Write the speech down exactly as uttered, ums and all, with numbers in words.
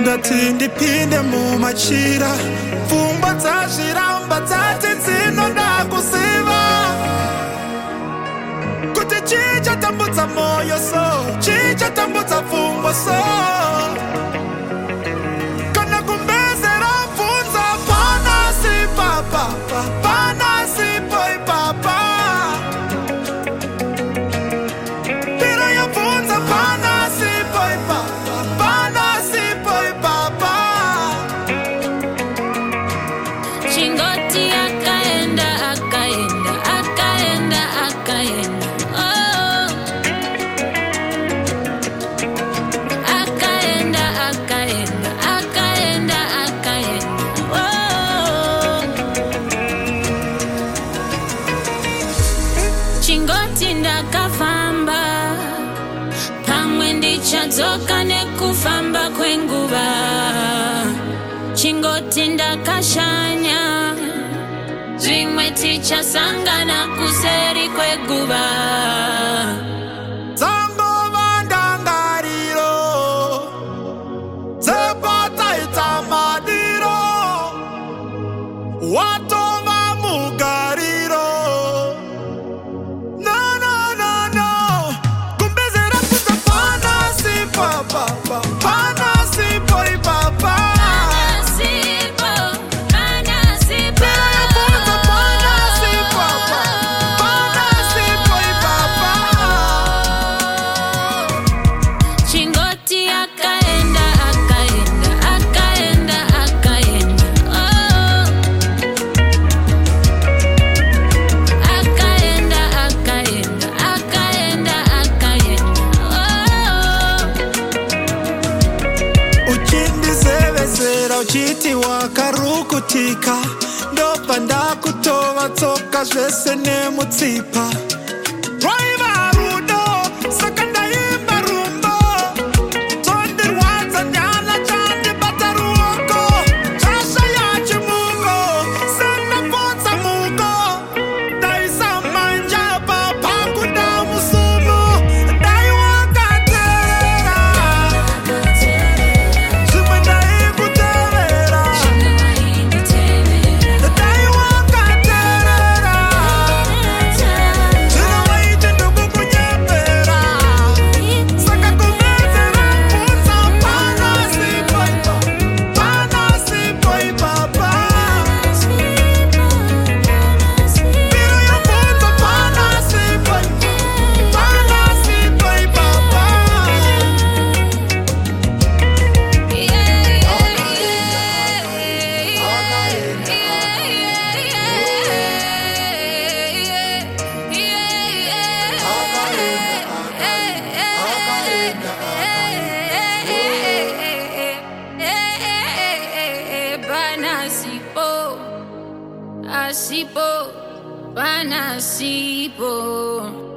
Ndatindi pinde mu machira Fumba zashiramba zati zino ndakusiva Kuti chicha tambutsa moyo so Chicha tambutsa fumba so Kana kumbezera funza Pana si papa Pana si poi papa Pira ya funza Pana si poi papa Pana si poi papa Chingoti akaenda akaenda akaenda akaenda oh akaenda akaenda akaenda akaenda oh Chingoti ndakafamba pamwe ndichadzoka nekufamba kwenguva Chingoti ndakashanya zvimwe tichasangana kuseri kweguva Zangova ndangariro Dzepataita madiro Watova mugariro No, no, no, no Kumbezera kuta pana si papa Pana si poi papa Panasipo, panasipo Chingoti akaenda akaenda akaenda akaenda oh akaenda akaenda akaenda akaenda oh Uchindizevezera uchiti wakarukutika Ndobva ndakutova tsoka zvese nemutsipa Raiva rudo saka ndaimba rumbo Tondirwadza nyana chandibata ruoko Chashaya chimuko sendapotsa muko Ndaisa manja papakuda musumu Ndaiwakaterera Zvimwe ndaikutevera Ndaiwakaterera Zvino waite ndokukunyepera Saka kumedzera bvunza pana si poi papa Pana si poi papa Mbiro yobvunza pana si poi papa Pana si poi papa Panasipo, asipo, panasipo.